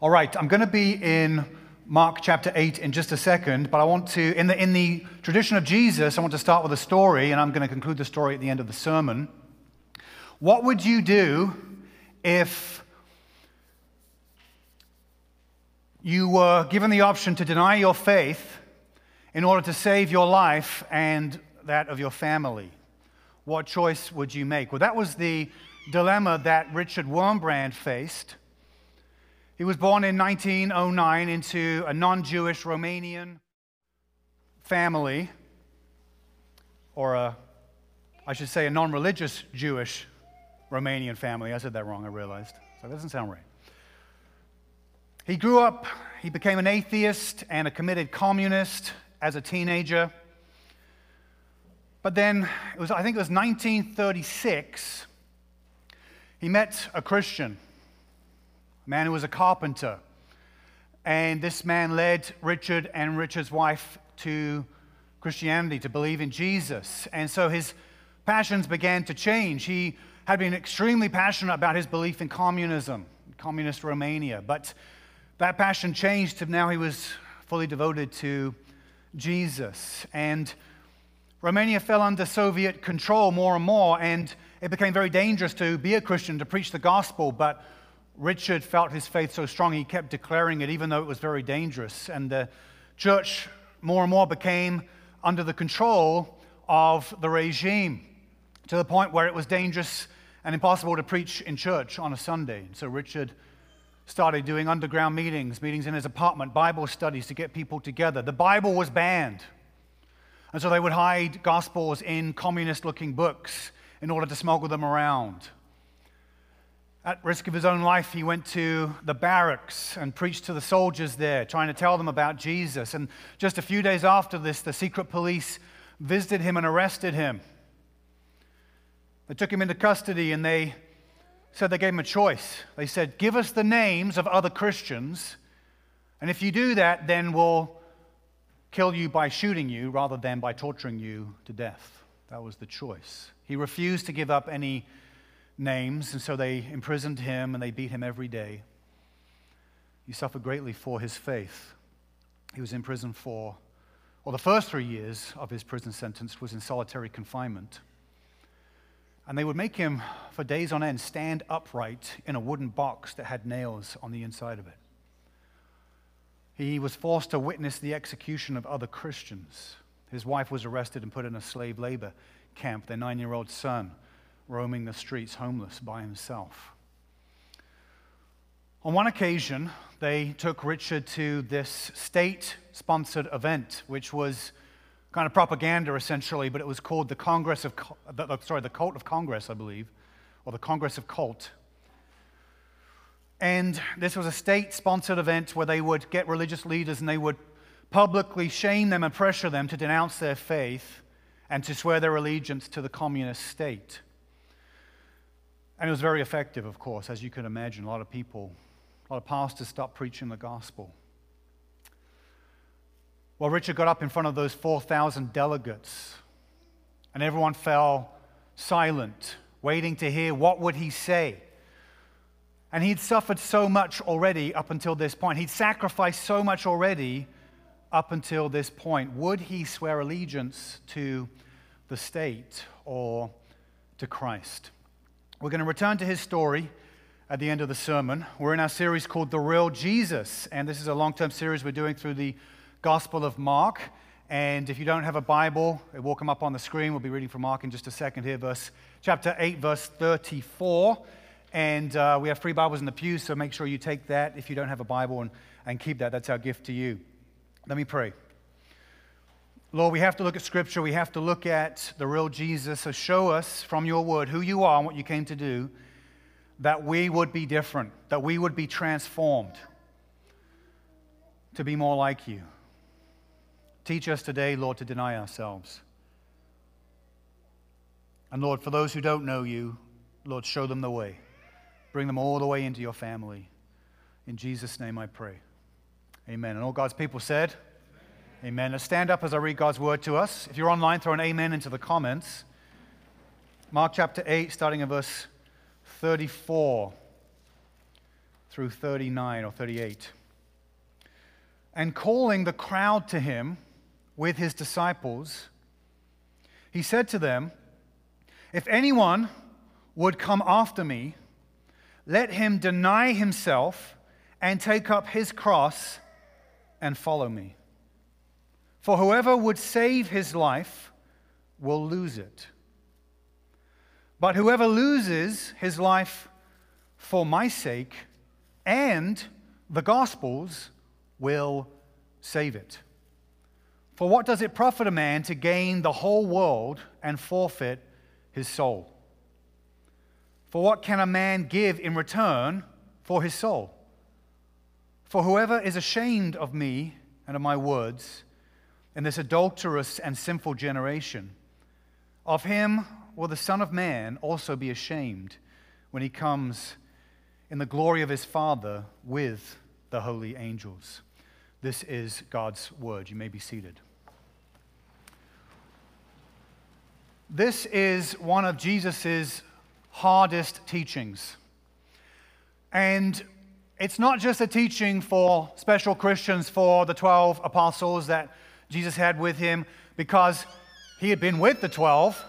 All right, I'm going to be in Mark chapter 8 in just a second, but I want to, in the tradition of Jesus, I want to start with a story, and I'm going to conclude the story at the end of the sermon. What would you do if you were given the option to deny your faith in order to save your life and that of your family? What choice would you make? Well, that was the dilemma that Richard Wurmbrand faced. He was born in 1909 into a non-Jewish Romanian family, or I should say a non-religious Jewish Romanian family. I said that wrong, I realized. So that doesn't sound right. He grew up, he became an atheist and a committed communist as a teenager. But then, I think it was 1936, he met a Christian, a man who was a carpenter. And this man led Richard and Richard's wife to Christianity, to believe in Jesus. And so his passions began to change. He had been extremely passionate about his belief in communism, communist Romania. But that passion changed to now he was fully devoted to Jesus. And Romania fell under Soviet control more and more, and it became very dangerous to be a Christian, to preach the gospel. But Richard felt his faith so strong, he kept declaring it, even though it was very dangerous. And the church more and more became under the control of the regime, to the point where it was dangerous and impossible to preach in church on a Sunday. So Richard started doing underground meetings in his apartment, Bible studies to get people together. The Bible was banned. And so they would hide gospels in communist-looking books in order to smuggle them around. At risk of his own life, he went to the barracks and preached to the soldiers there, trying to tell them about Jesus. And just a few days after this, the secret police visited him and arrested him. They took him into custody, and they said they gave him a choice. They said, "Give us the names of other Christians, and if you do that, then we'll kill you by shooting you rather than by torturing you to death." That was the choice. He refused to give up any names, and so they imprisoned him and they beat him every day. He suffered greatly for his faith. He was in prison the first 3 years of his prison sentence was in solitary confinement. And they would make him, for days on end, stand upright in a wooden box that had nails on the inside of it. He was forced to witness the execution of other Christians. His wife was arrested and put in a slave labor camp, their 9-year-old son roaming the streets homeless by himself. On one occasion, they took Richard to this state-sponsored event, which was kind of propaganda essentially, but it was called the Cult of Congress, I believe, or the Congress of Cult. And this was a state-sponsored event where they would get religious leaders and they would publicly shame them and pressure them to denounce their faith and to swear their allegiance to the communist state. And it was very effective, of course, as you can imagine. A lot of pastors stopped preaching the gospel. Well, Richard got up in front of those 4,000 delegates, and everyone fell silent, waiting to hear what would he say. And he'd suffered so much already up until this point. He'd sacrificed so much already up until this point. Would he swear allegiance to the state or to Christ? We're going to return to his story at the end of the sermon. We're in our series called The Real Jesus, and this is a long-term series we're doing through the Gospel of Mark. And if you don't have a Bible, it will come up on the screen. We'll be reading from Mark in just a second here, chapter 8, verse 34. And we have free Bibles in the pews, so make sure you take that if you don't have a Bible and keep that. That's our gift to you. Let me pray. Lord, we have to look at Scripture. We have to look at the real Jesus. So show us from your word who you are and what you came to do, that we would be different, that we would be transformed to be more like you. Teach us today, Lord, to deny ourselves. And Lord, for those who don't know you, Lord, show them the way. Bring them all the way into your family. In Jesus' name I pray. Amen. And all God's people said, Amen. Let's stand up as I read God's word to us. If you're online, throw an amen into the comments. Mark chapter 8, starting at verse 34. through 39 or 38. And calling the crowd to him with his disciples, he said to them, "If anyone would come after me, let him deny himself and take up his cross and follow me. For whoever would save his life will lose it. But whoever loses his life for my sake and the gospel's will save it. For what does it profit a man to gain the whole world and forfeit his soul? For what can a man give in return for his soul? For whoever is ashamed of me and of my words in this adulterous and sinful generation, of him will the Son of Man also be ashamed when he comes in the glory of his Father with the holy angels." This is God's word. You may be seated. This is one of Jesus' hardest teachings. And it's not just a teaching for special Christians, for the 12 apostles that Jesus had with him, because he had been with the 12,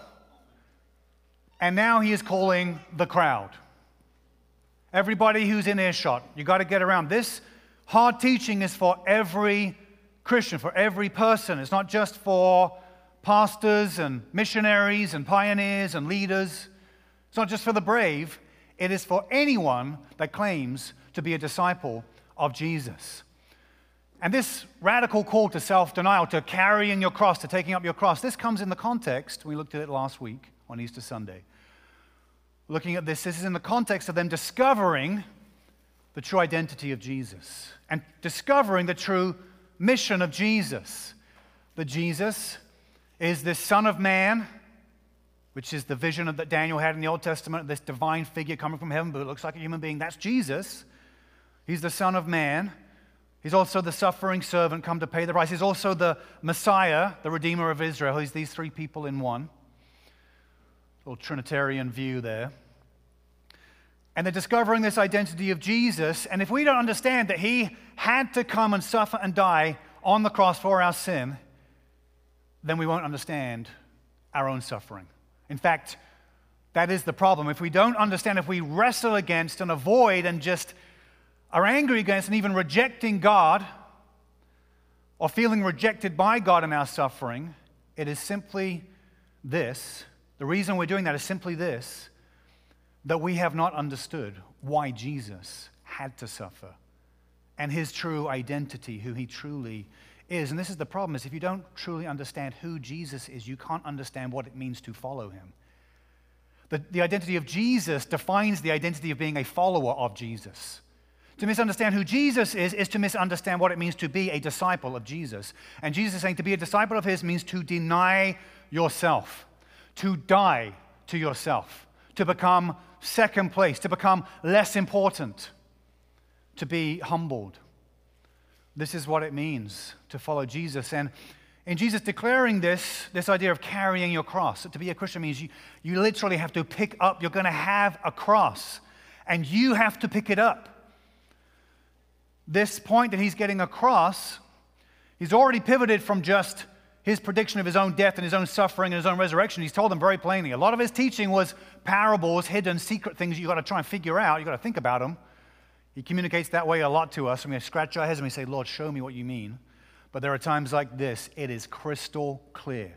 and now he is calling the crowd. Everybody who's in earshot, you got to get around. This hard teaching is for every Christian, for every person. It's not just for pastors and missionaries and pioneers and leaders. It's not just for the brave. It is for anyone that claims to be a disciple of Jesus. And this radical call to self-denial, to carrying your cross, to taking up your cross, this comes in the context, we looked at it last week on Easter Sunday. Looking at this is in the context of them discovering the true identity of Jesus and discovering the true mission of Jesus. That Jesus is this Son of Man, which is the vision that Daniel had in the Old Testament, this divine figure coming from heaven, but it looks like a human being. That's Jesus. He's the Son of Man. He's also the suffering servant come to pay the price. He's also the Messiah, the Redeemer of Israel. He's these three people in one. Little Trinitarian view there. And they're discovering this identity of Jesus. And if we don't understand that he had to come and suffer and die on the cross for our sin, then we won't understand our own suffering. In fact, that is the problem. If we don't understand, if we wrestle against and avoid and just are angry against and even rejecting God or feeling rejected by God in our suffering, it is simply this. The reason we're doing that is simply this, that we have not understood why Jesus had to suffer and his true identity, who he truly is. And this is the problem, is if you don't truly understand who Jesus is, you can't understand what it means to follow him. The identity of Jesus defines the identity of being a follower of Jesus. To misunderstand who Jesus is to misunderstand what it means to be a disciple of Jesus. And Jesus is saying to be a disciple of his means to deny yourself, to die to yourself, to become second place, to become less important, to be humbled. This is what it means to follow Jesus. And in Jesus declaring this idea of carrying your cross, to be a Christian means you literally have to pick up, you're going to have a cross, and you have to pick it up. This point that he's getting across, he's already pivoted from just his prediction of his own death and his own suffering and his own resurrection. He's told them very plainly. A lot of his teaching was parables, hidden, secret things you've got to try and figure out. You've got to think about them. He communicates that way a lot to us, and we scratch our heads and we say, Lord, show me what you mean. But there are times like this, it is crystal clear.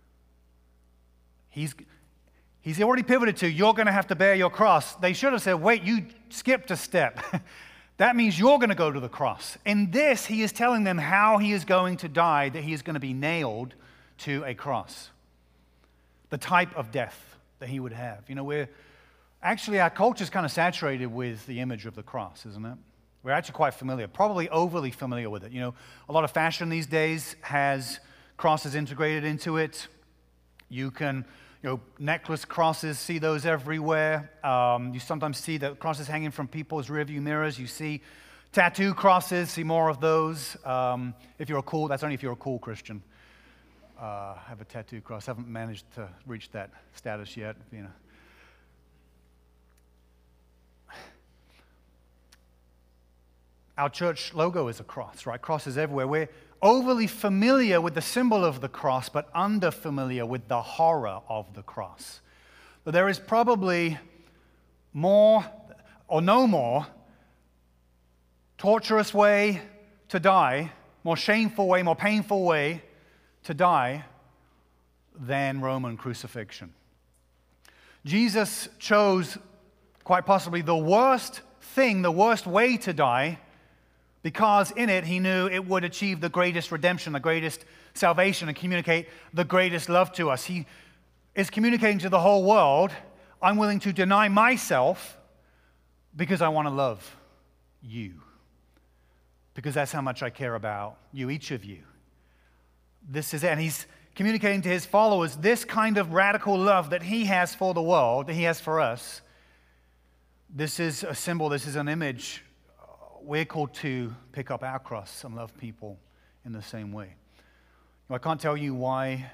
He's already pivoted to, you're going to have to bear your cross. They should have said, wait, you skipped a step. That means you're going to go to the cross. In this, he is telling them how he is going to die, that he is going to be nailed to a cross. The type of death that he would have. You know, our culture is kind of saturated with the image of the cross, isn't it? We're actually quite familiar, probably overly familiar with it. You know, a lot of fashion these days has crosses integrated into it. You can, necklace crosses, see those everywhere. You sometimes see the crosses hanging from people's rearview mirrors. You see tattoo crosses, see more of those. That's only if you're a cool Christian. Have a tattoo cross. Haven't managed to reach that status yet, Our church logo is a cross, right? Crosses everywhere. We're overly familiar with the symbol of the cross, but under-familiar with the horror of the cross. But there is probably more or no more torturous way to die, more shameful way, more painful way to die than Roman crucifixion. Jesus chose quite possibly the worst thing, the worst way to die, because in it he knew it would achieve the greatest redemption, the greatest salvation, and communicate the greatest love to us. He is communicating to the whole world, I'm willing to deny myself because I want to love you. Because that's how much I care about you, each of you. This is it. And he's communicating to his followers this kind of radical love that he has for the world, that he has for us. This is a symbol, this is an image. We're called to pick up our cross and love people in the same way. I can't tell you why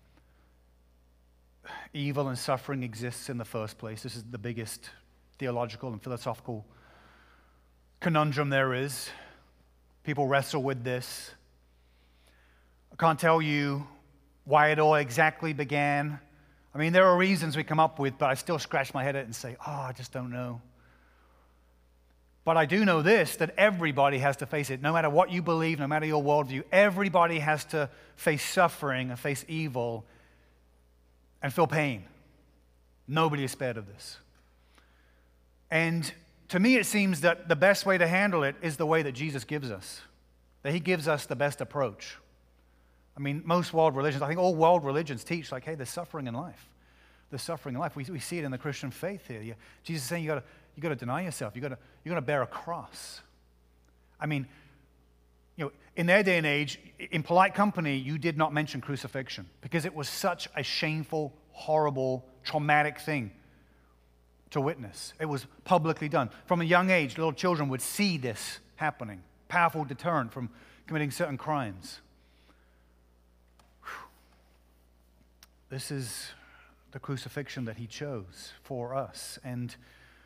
evil and suffering exists in the first place. This is the biggest theological and philosophical conundrum there is. People wrestle with this. I can't tell you why it all exactly began. I mean, there are reasons we come up with, but I still scratch my head at it and say, I just don't know. But I do know this, that everybody has to face it. No matter what you believe, no matter your worldview, everybody has to face suffering and face evil and feel pain. Nobody is spared of this. And to me, it seems that the best way to handle it is the way that Jesus gives us, that he gives us the best approach. I mean, most world religions, I think all world religions teach, like, hey, there's suffering in life. There's suffering in life. We see it in the Christian faith here. Jesus is saying you got to deny yourself. You got to bear a cross. I mean, in their day and age, in polite company, you did not mention crucifixion because it was such a shameful, horrible, traumatic thing to witness. It was publicly done. From a young age, little children would see this happening. Powerful deterrent from committing certain crimes. Whew. This is the crucifixion that he chose for us. And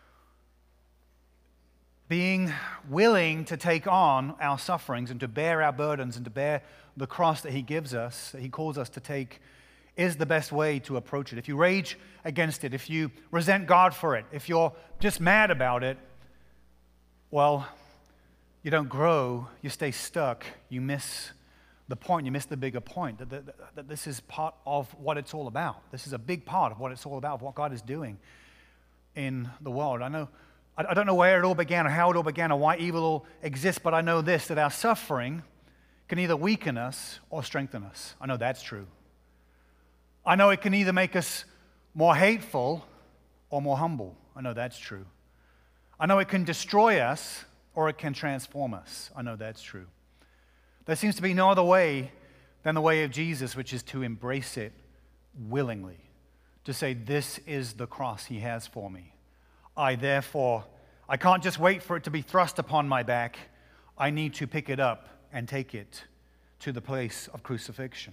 being willing to take on our sufferings and to bear our burdens and to bear the cross that he gives us, that he calls us to take, is the best way to approach it. If you rage against it, if you resent God for it, if you're just mad about it, well, you don't grow, you stay stuck, you miss the point, you miss the bigger point, that this is part of what it's all about. This is a big part of what it's all about, of what God is doing in the world. I don't know where it all began or how it all began or why evil all exists, but I know this, that our suffering can either weaken us or strengthen us. I know that's true. I know it can either make us more hateful or more humble. I know that's true. I know it can destroy us or it can transform us. I know that's true. There seems to be no other way than the way of Jesus, which is to embrace it willingly, to say, this is the cross he has for me. I can't just wait for it to be thrust upon my back. I need to pick it up and take it to the place of crucifixion.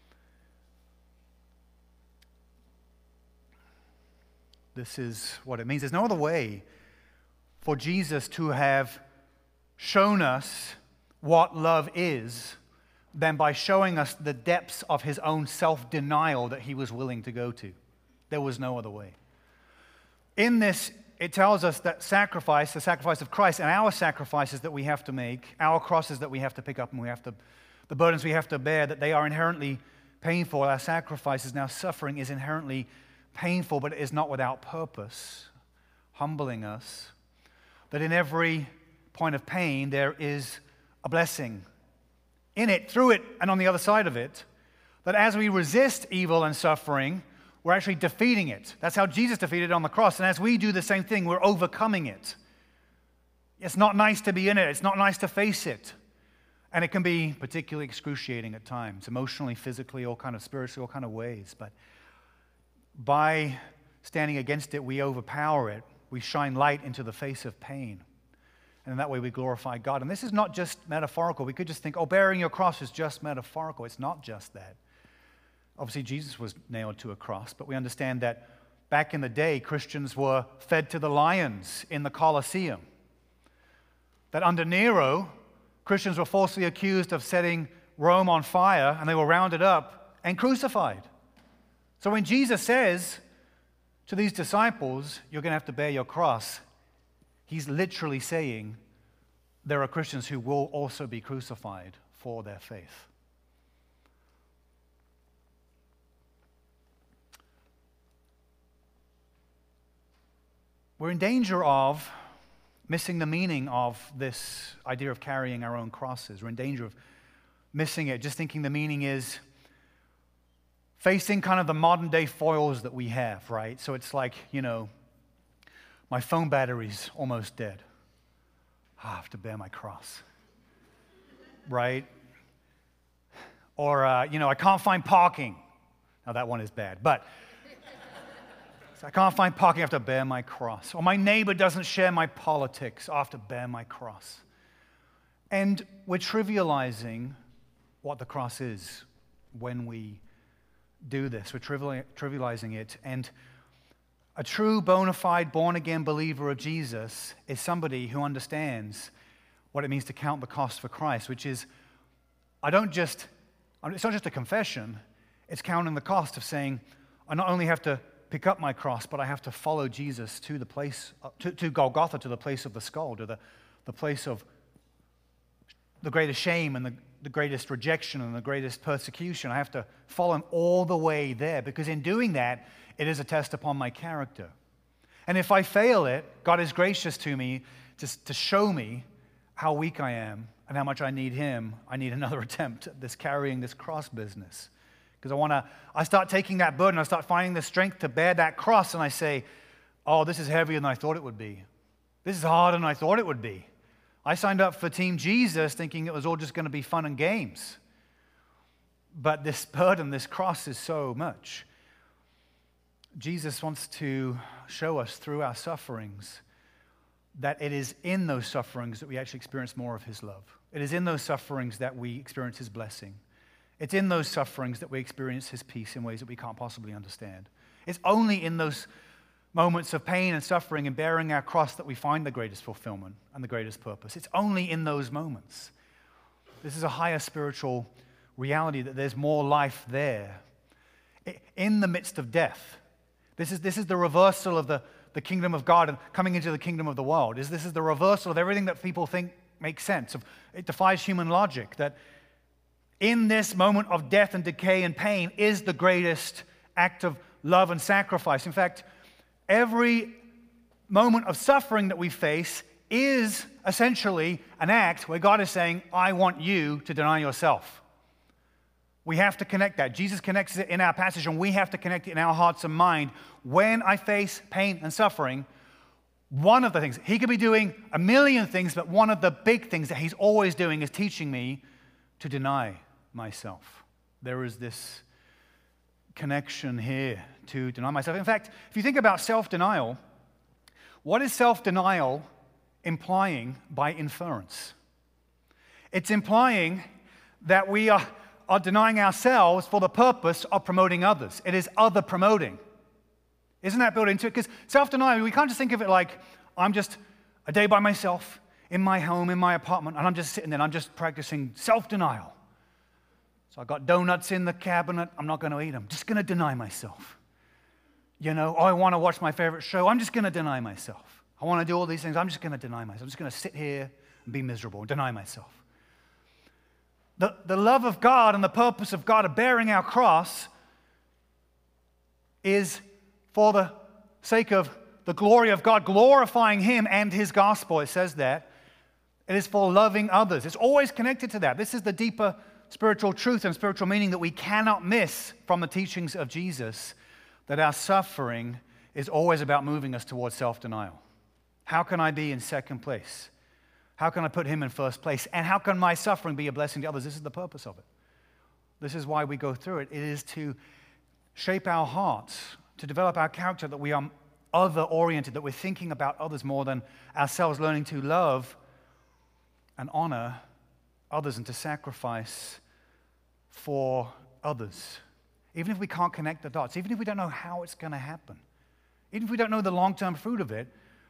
This is what it means. There's no other way for Jesus to have shown us what love is than by showing us the depths of his own self-denial that he was willing to go to. There was no other way. In this, it tells us that sacrifice, the sacrifice of Christ, and our sacrifices that we have to make, our crosses that we have to pick up and the burdens we have to bear, that they are inherently painful. Our sacrifices and our suffering is inherently painful, but it is not without purpose, humbling us, that in every point of pain there is a blessing in it, through it, and on the other side of it, that as we resist evil and suffering, we're actually defeating it. That's how Jesus defeated it on the cross. And as we do the same thing, we're overcoming it. It's not nice to be in it. It's not nice to face it. And it can be particularly excruciating at times, emotionally, physically, all kind of spiritually, all kind of ways. But by standing against it, we overpower it. We shine light into the face of pain. And in that way, we glorify God. And this is not just metaphorical. We could just think, bearing your cross is just metaphorical. It's not just that. Obviously, Jesus was nailed to a cross, but we understand that back in the day, Christians were fed to the lions in the Colosseum. that under Nero, Christians were falsely accused of setting Rome on fire, and they were rounded up and crucified. So when Jesus says to these disciples, you're going to have to bear your cross, he's literally saying there are Christians who will also be crucified for their faith. We're in danger of missing the meaning of this idea of carrying our own crosses. We're in danger of missing it, just thinking the meaning is facing kind of the modern day foils that we have, right? So it's like, my phone battery's almost dead. I have to bear my cross, right? Or, I can't find parking. Now that one is bad, but I can't find parking, I have to bear my cross. Or my neighbor doesn't share my politics, I have to bear my cross. And we're trivializing what the cross is when we do this. We're trivializing it. And a true, bona fide, born-again believer of Jesus is somebody who understands what it means to count the cost for Christ, which is, it's not just a confession, it's counting the cost of saying, I not only have to pick up my cross, but I have to follow Jesus to the place, to Golgotha, to the place of the skull, to the place of the greatest shame and the greatest rejection and the greatest persecution. I have to follow him all the way there, because in doing that, it is a test upon my character. And if I fail it, God is gracious to me to show me how weak I am and how much I need him. I need another attempt at this carrying this cross business. Because I start taking that burden, I start finding the strength to bear that cross, and I say, oh, this is heavier than I thought it would be. This is harder than I thought it would be. I signed up for Team Jesus thinking it was all just going to be fun and games. But this burden, this cross is so much. Jesus wants to show us through our sufferings that it is in those sufferings that we actually experience more of his love. It is in those sufferings that we experience his blessing. It's in those sufferings that we experience his peace in ways that we can't possibly understand. It's only in those moments of pain and suffering and bearing our cross that we find the greatest fulfillment and the greatest purpose. It's only in those moments. This is a higher spiritual reality, that there's more life there. In the midst of death, this is the reversal of the kingdom of God and coming into the kingdom of the world. This is the reversal of everything that people think makes sense. It defies human logic, that in this moment of death and decay and pain is the greatest act of love and sacrifice. In fact, every moment of suffering that we face is essentially an act where God is saying, I want you to deny yourself. We have to connect that. Jesus connects it in our passage, and we have to connect it in our hearts and mind. When I face pain and suffering, one of the things, he could be doing a million things, but one of the big things that he's always doing is teaching me to deny myself. There is this connection here to deny myself. In fact, if you think about self-denial, what is self-denial implying by inference? It's implying that we are denying ourselves for the purpose of promoting others. It is other promoting. Isn't that built into it? Because self-denial, we can't just think of it like, I'm just a day by myself in my home, in my apartment, and I'm just sitting there and I'm just practicing self-denial. So I got donuts in the cabinet, I'm not going to eat them. I'm just going to deny myself. I want to watch my favorite show, I'm just going to deny myself. I want to do all these things, I'm just going to deny myself. I'm just going to sit here and be miserable and deny myself. The love of God and the purpose of God of bearing our cross is for the sake of the glory of God, glorifying him and his gospel. It says that. It is for loving others. It's always connected to that. This is the deeper spiritual truth and spiritual meaning that we cannot miss from the teachings of Jesus, that our suffering is always about moving us towards self-denial. How can I be in second place? How can I put him in first place? And how can my suffering be a blessing to others? This is the purpose of it. This is why we go through it. It is to shape our hearts, to develop our character, that we are other-oriented, that we're thinking about others more than ourselves, learning to love and honor others and to sacrifice for others. Even if we can't connect the dots, even if we don't know how it's going to happen, even if we don't know the long-term fruit of it,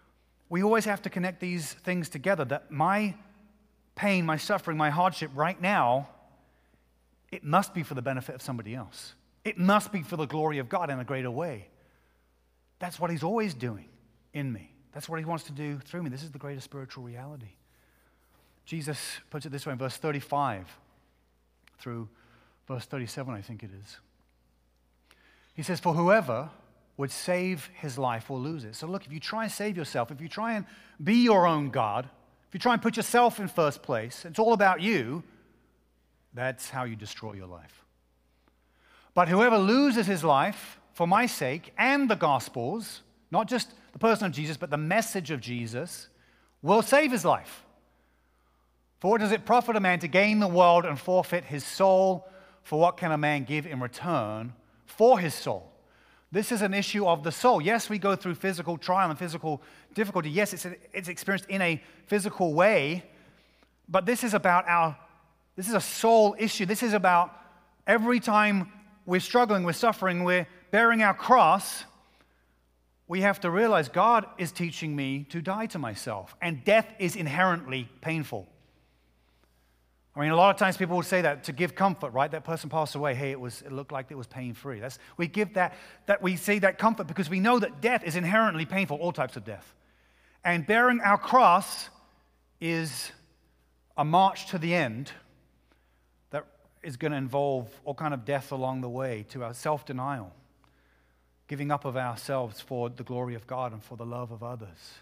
We always have to connect these things together, that my pain, my suffering, my hardship right now, it must be for the benefit of somebody else. It must be for the glory of God in a greater way. That's what he's always doing in me. That's what he wants to do through me. This is the greatest spiritual reality. Jesus puts it this way in verse 35 through verse 37, I think it is. He says, "For whoever would save his life will lose it." So look, if you try and save yourself, if you try and be your own God, if you try and put yourself in first place, it's all about you, that's how you destroy your life. "But whoever loses his life for my sake and the gospel's," not just the person of Jesus, but the message of Jesus, "will save his life. For what does it profit a man to gain the world and forfeit his soul? For what can a man give in return for his soul?" This is an issue of the soul. Yes, we go through physical trial and physical difficulty. Yes, it's experienced in a physical way, but this is a soul issue. This is about every time we're struggling, we're suffering, we're bearing our cross, we have to realize God is teaching me to die to myself, and death is inherently painful. I mean, a lot of times people will say that to give comfort, right? That person passed away. Hey, it looked like it was pain-free. We give that we say that comfort because we know that death is inherently painful, all types of death. And bearing our cross is a march to the end that is going to involve all kind of death along the way, to our self-denial, giving up of ourselves for the glory of God and for the love of others.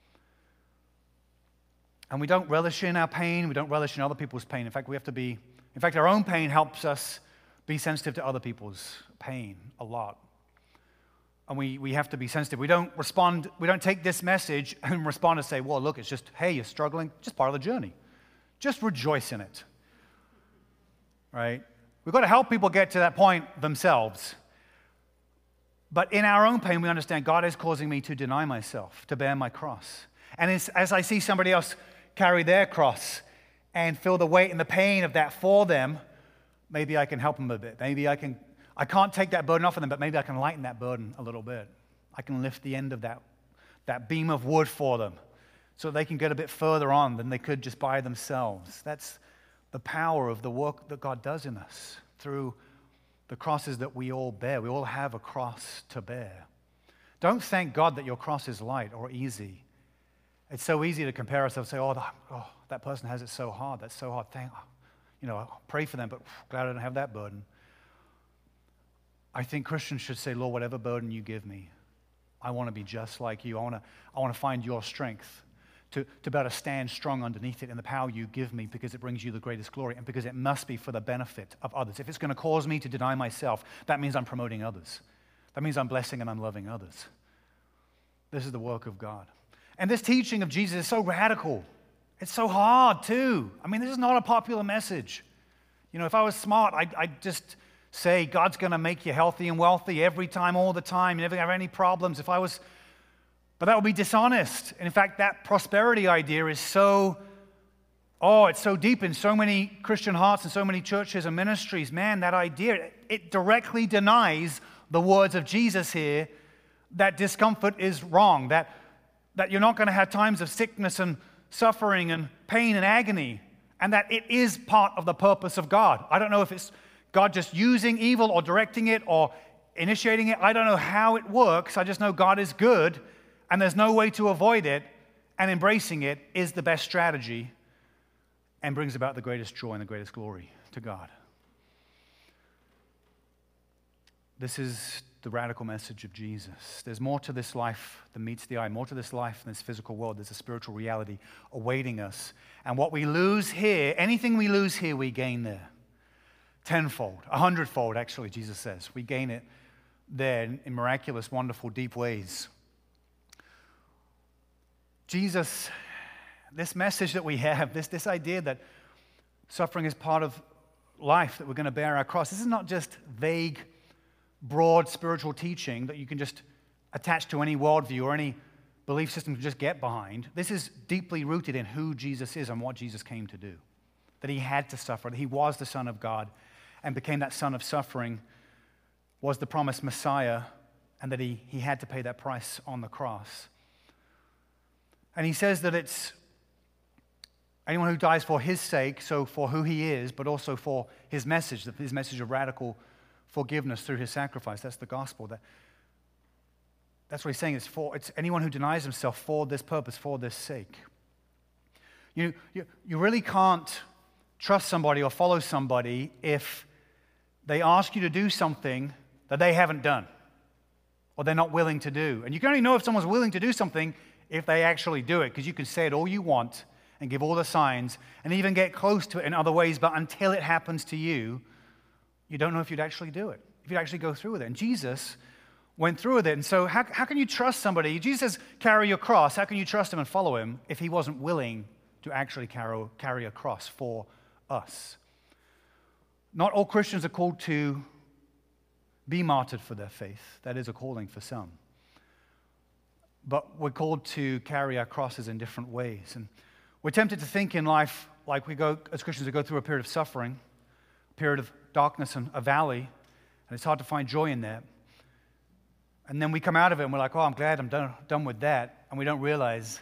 And we don't relish in our pain. We don't relish in other people's pain. In fact, our own pain helps us be sensitive to other people's pain a lot. And we have to be sensitive. We don't take this message and respond and say, well, look, it's just, hey, you're struggling. Just part of the journey. Just rejoice in it. Right? We've got to help people get to that point themselves. But in our own pain, we understand God is causing me to deny myself, to bear my cross. And as I see somebody else carry their cross and feel the weight and the pain of that for them, maybe I can help them a bit. Maybe I can't take that burden off of them, but maybe I can lighten that burden a little bit. I can lift the end of that beam of wood for them so they can get a bit further on than they could just by themselves. That's the power of the work that God does in us through the crosses that we all bear. We all have a cross to bear. Don't thank God that your cross is light or easy. It's so easy to compare ourselves and say, that person has it so hard. That's so hard. I'll pray for them, but glad I don't have that burden. I think Christians should say, Lord, whatever burden you give me, I want to be just like you. I want to find your strength to be able to stand strong underneath it in the power you give me, because it brings you the greatest glory and because it must be for the benefit of others. If it's going to cause me to deny myself, that means I'm promoting others. That means I'm blessing and I'm loving others. This is the work of God. And this teaching of Jesus is so radical. It's so hard, too. I mean, this is not a popular message. If I was smart, I'd just say God's going to make you healthy and wealthy every time, all the time. You never have any problems. But that would be dishonest. And in fact, that prosperity idea is it's so deep in so many Christian hearts and so many churches and ministries. Man, that idea, it directly denies the words of Jesus here, that discomfort is wrong, that you're not going to have times of sickness and suffering and pain and agony, and that it is part of the purpose of God. I don't know if it's God just using evil or directing it or initiating it. I don't know how it works. I just know God is good, and there's no way to avoid it, and embracing it is the best strategy and brings about the greatest joy and the greatest glory to God. This is the radical message of Jesus. There's more to this life than meets the eye, more to this life than this physical world. There's a spiritual reality awaiting us. And what we lose here, anything we lose here, we gain there. Tenfold, 100-fold, actually, Jesus says. We gain it there in miraculous, wonderful, deep ways. Jesus, this message that we have, this idea that suffering is part of life, that we're going to bear our cross, this is not just vague, broad spiritual teaching that you can just attach to any worldview or any belief system to just get behind. This is deeply rooted in who Jesus is and what Jesus came to do. That he had to suffer, that he was the Son of God and became that son of suffering, was the promised Messiah, and that he had to pay that price on the cross. And he says that it's anyone who dies for his sake, so for who he is, but also for his message of radical forgiveness through his sacrifice. That's the gospel. That's what he's saying. It's anyone who denies himself for this purpose, for this sake. You really can't trust somebody or follow somebody if they ask you to do something that they haven't done or they're not willing to do. And you can only know if someone's willing to do something if they actually do it, because you can say it all you want and give all the signs and even get close to it in other ways, but until it happens to you, you don't know if you'd actually do it, if you'd actually go through with it. And Jesus went through with it. And so how can you trust somebody? Jesus says, carry your cross. How can you trust him and follow him if he wasn't willing to actually carry a cross for us? Not all Christians are called to be martyred for their faith. That is a calling for some. But we're called to carry our crosses in different ways. And we're tempted to think in life, like as Christians, we go through a period of suffering, a period of darkness and a valley, and it's hard to find joy in that. And then we come out of it and we're like, oh, I'm glad I'm done with that. And we don't realize,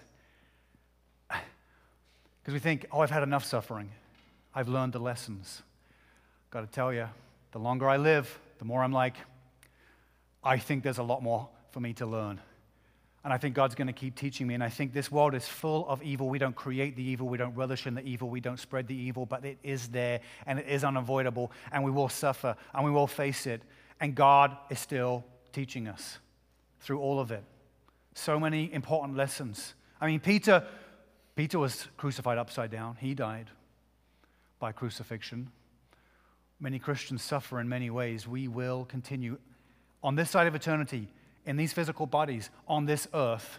because we think, oh, I've had enough suffering. I've learned the lessons. Got to tell you, the longer I live, the more I'm like, I think there's a lot more for me to learn. And I think God's going to keep teaching me. And I think this world is full of evil. We don't create the evil. We don't relish in the evil. We don't spread the evil. But it is there, and it is unavoidable. And we will suffer, and we will face it. And God is still teaching us through all of it. So many important lessons. I mean, Peter was crucified upside down. He died by crucifixion. Many Christians suffer in many ways. We will continue on this side of eternity, in these physical bodies, on this earth.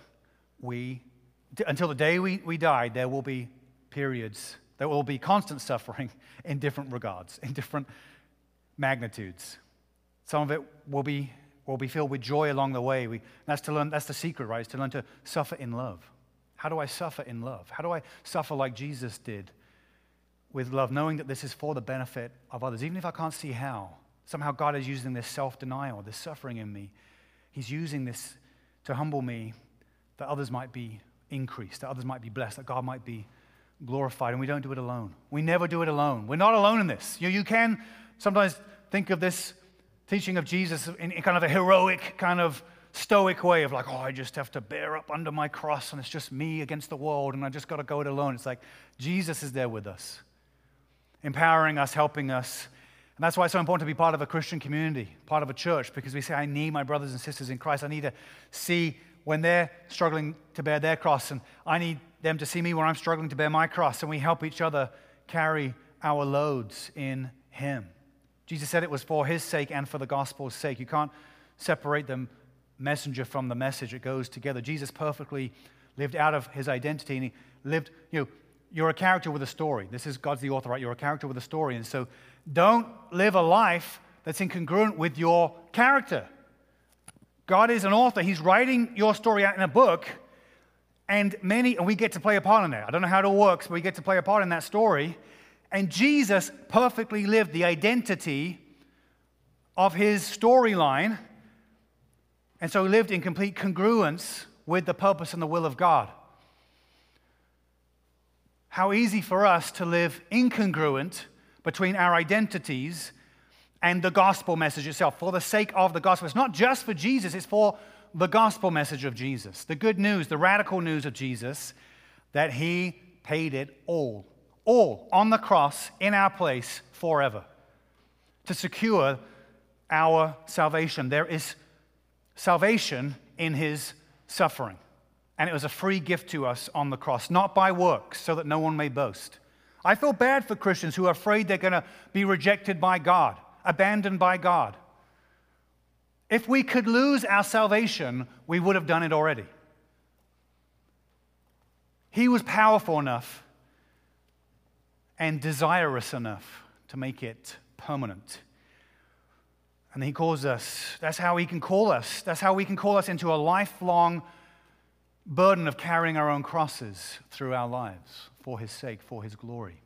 Until the day we die, there will be periods. There will be constant suffering in different regards, in different magnitudes. Some of it will be filled with joy along the way. That's the secret, right? Is to learn to suffer in love. How do I suffer in love? How do I suffer like Jesus did with love, knowing that this is for the benefit of others, even if I can't see how? Somehow God is using this self-denial, this suffering in me. He's using this to humble me, that others might be increased, that others might be blessed, that God might be glorified. And we don't do it alone. We never do it alone. We're not alone in this. You can sometimes think of this teaching of Jesus in kind of a heroic, kind of stoic way of like, oh, I just have to bear up under my cross and it's just me against the world and I just got to go it alone. It's like Jesus is there with us, empowering us, helping us. And that's why it's so important to be part of a Christian community, part of a church, because we say, I need my brothers and sisters in Christ. I need to see when they're struggling to bear their cross, and I need them to see me when I'm struggling to bear my cross, and we help each other carry our loads in Him. Jesus said it was for His sake and for the gospel's sake. You can't separate the messenger from the message. It goes together. Jesus perfectly lived out of His identity, and He lived, you're a character with a story. This is God's the author, right? You're a character with a story. And so don't live a life that's incongruent with your character. God is an author. He's writing your story out in a book, and we get to play a part in it. I don't know how it all works, but we get to play a part in that story. And Jesus perfectly lived the identity of His storyline, and so lived in complete congruence with the purpose and the will of God. How easy for us to live incongruent between our identities and the gospel message itself, for the sake of the gospel. It's not just for Jesus, it's for the gospel message of Jesus, the good news, the radical news of Jesus, that He paid it all on the cross in our place forever to secure our salvation. There is salvation in His suffering. And it was a free gift to us on the cross, not by works, so that no one may boast. I feel bad for Christians who are afraid they're going to be rejected by God, abandoned by God. If we could lose our salvation, we would have done it already. He was powerful enough and desirous enough to make it permanent. And He calls us, that's how He can call us. That's how we can call us into a lifelong burden of carrying our own crosses through our lives for His sake, for His glory.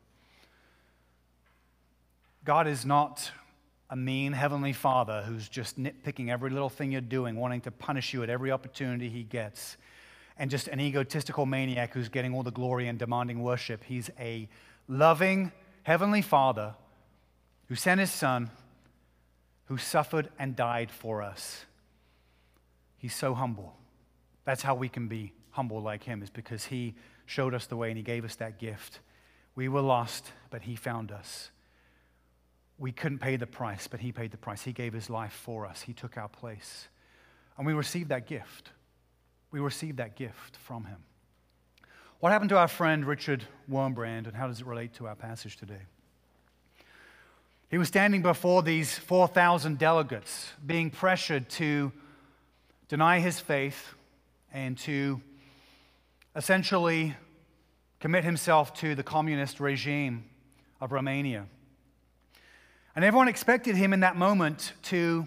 God is not a mean heavenly Father who's just nitpicking every little thing you're doing, wanting to punish you at every opportunity He gets. and just an egotistical maniac who's getting all the glory and demanding worship. He's a loving Heavenly Father who sent His Son, who suffered and died for us. He's so humble. That's how we can be humble like Him, is because He showed us the way and He gave us that gift. We were lost, but He found us. We couldn't pay the price, but He paid the price. He gave His life for us. He took our place. And we received that gift. We received that gift from Him. What happened to our friend Richard Wurmbrand, and how does it relate to our passage today? He was standing before these 4,000 delegates, being pressured to deny his faith and to essentially commit himself to the communist regime of Romania. And everyone expected him in that moment to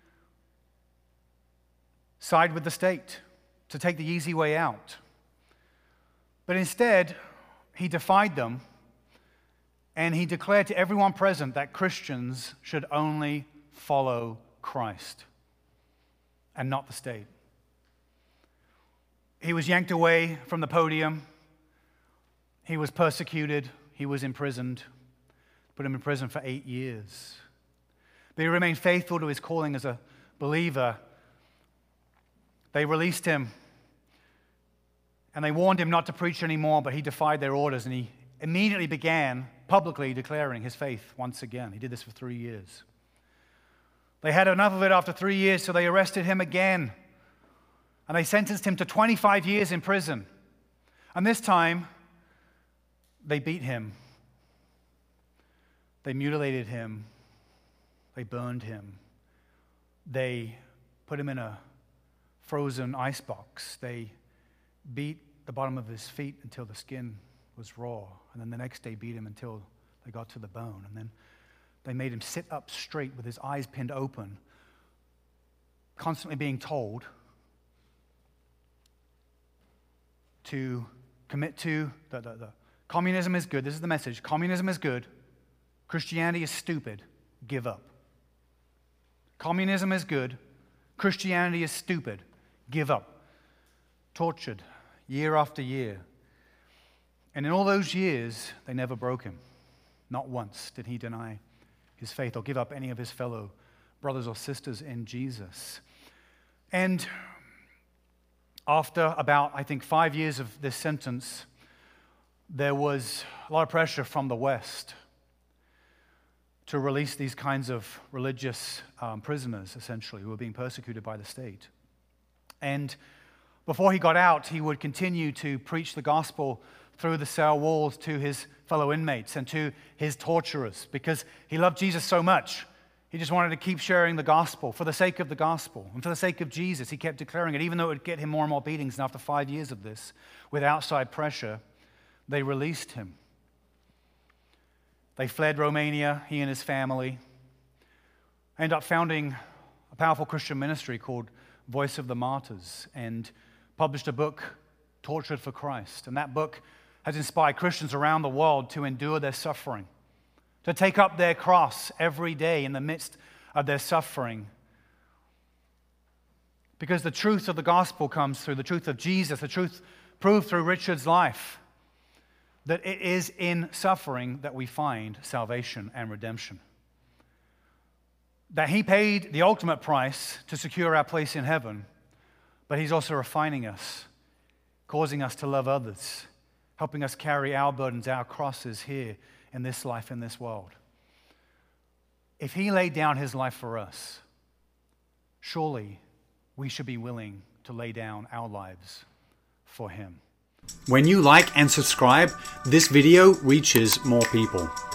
side with the state, to take the easy way out. But instead, he defied them, and he declared to everyone present that Christians should only follow Christ and not the state. He was yanked away from the podium. He was persecuted. He was imprisoned. Put him in prison for 8 years. But he remained faithful to his calling as a believer. They released him, and they warned him not to preach anymore, but he defied their orders, and he immediately began publicly declaring his faith once again. He did this for 3 years. They had enough of it after 3 years, so they arrested him again, and they sentenced him to 25 years in prison. And this time, they beat him. They mutilated him. They burned him. They put him in a frozen ice box. They beat the bottom of his feet until the skin was raw. And then the next day beat him until they got to the bone. And then they made him sit up straight with his eyes pinned open, constantly being told to commit to the communism is good. This is the message. Communism is good. Christianity is stupid. Give up. Communism is good. Christianity is stupid. Give up. Tortured year after year. And in all those years, they never broke him. Not once did he deny his faith or give up any of his fellow brothers or sisters in Jesus. And after about, I think, 5 years of this sentence, there was a lot of pressure from the West to release these kinds of religious prisoners, essentially, who were being persecuted by the state. And before he got out, he would continue to preach the gospel through the cell walls to his fellow inmates and to his torturers, because he loved Jesus so much. He just wanted to keep sharing the gospel for the sake of the gospel and for the sake of Jesus. He kept declaring it, even though it would get him more and more beatings. And after 5 years of this, with outside pressure, they released him. They fled Romania, he and his family, ended up founding a powerful Christian ministry called Voice of the Martyrs, and published a book, Tortured for Christ. And that book has inspired Christians around the world to endure their suffering, to take up their cross every day in the midst of their suffering. Because the truth of the gospel comes through the truth of Jesus, the truth proved through Richard's life, that it is in suffering that we find salvation and redemption. That he paid the ultimate price to secure our place in heaven, but he's also refining us, causing us to love others, helping us carry our burdens, our crosses here in this life, in this world. If he laid down his life for us, surely we should be willing to lay down our lives for him. When you like and subscribe, this video reaches more people.